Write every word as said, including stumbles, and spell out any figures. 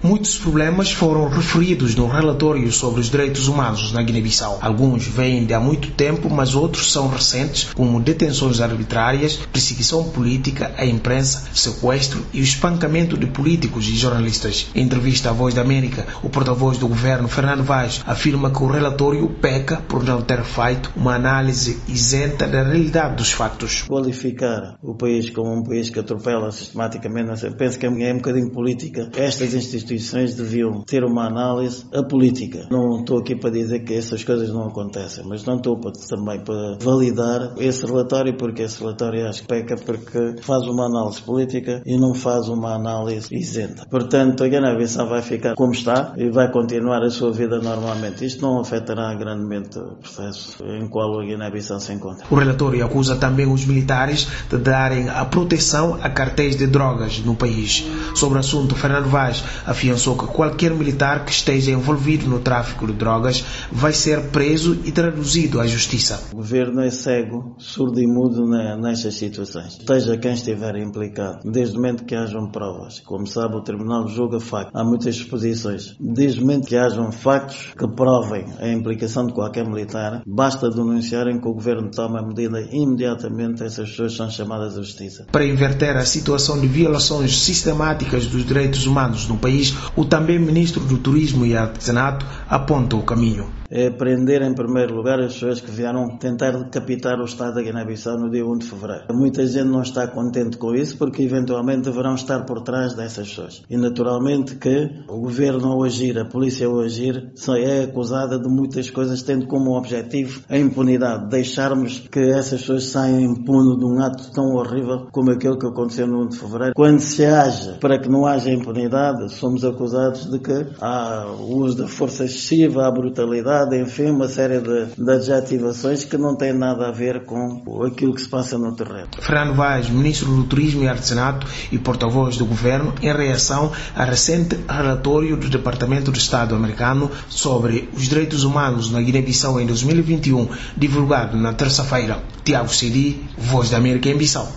Muitos problemas foram referidos no relatório sobre os direitos humanos na Guiné-Bissau. Alguns vêm de há muito tempo, mas outros são recentes, como detenções arbitrárias, perseguição política à imprensa, sequestro e o espancamento de políticos e jornalistas. Em entrevista à Voz da América, o porta-voz do governo, Fernando Vaz, afirma que o relatório peca por não ter feito uma análise isenta da realidade dos fatos. Qualificar o país como um país que atropela sistematicamente, eu penso que é um bocadinho política. Estas instituições deviam ter uma análise apolítica. Não estou aqui para dizer que essas coisas não acontecem, mas não estou para, também para validar esse relatório, porque esse relatório acho que peca porque faz uma análise política e não faz uma análise isenta. Portanto, a Guiné-Bissau vai ficar como está e vai continuar a sua vida normalmente. Isto não afetará grandemente o processo em qual a Guiné-Bissau se encontra. O relatório acusa também os militares de darem a proteção a cartéis de drogas no país. Sobre o assunto, Fernando Vaz afiançou que qualquer militar que esteja envolvido no tráfico de drogas vai ser preso e traduzido à justiça. O governo é cego, surdo e mudo nestas situações. Esteja quem estiver implicado, desde o momento que hajam provas. Como sabe, o Tribunal julga factos. Há muitas exposições. Desde o momento que hajam factos que provem a implicação de qualquer militar, basta denunciarem que o governo toma a medida e imediatamente essas pessoas são chamadas à justiça. Para inverter a situação de violações sistemáticas dos direitos humanos no país, o também ministro do Turismo e Artesanato aponta o caminho. É prender em primeiro lugar as pessoas que vieram tentar decapitar o Estado da Guiné-Bissau no dia um de fevereiro. Muita gente não está contente com isso porque eventualmente deverão estar por trás dessas pessoas. E naturalmente que o governo ao agir, a polícia ao agir, é acusada de muitas coisas tendo como objetivo a impunidade. Deixarmos que essas pessoas saiam impunes de um ato tão horrível como aquele que aconteceu no um de fevereiro. Quando se age para que não haja impunidade, somos acusados de que há o uso da força excessiva, a brutalidade, enfim, uma série de, de adjetivações que não têm nada a ver com aquilo que se passa no terreno. Fernando Vaz, ministro do Turismo e Artesanato e porta-voz do governo, em reação ao recente relatório do Departamento de Estado americano sobre os direitos humanos na Guiné-Bissau em dois mil e vinte e um, divulgado na terça-feira. Tiago Sidi, Voz da América em Bissau.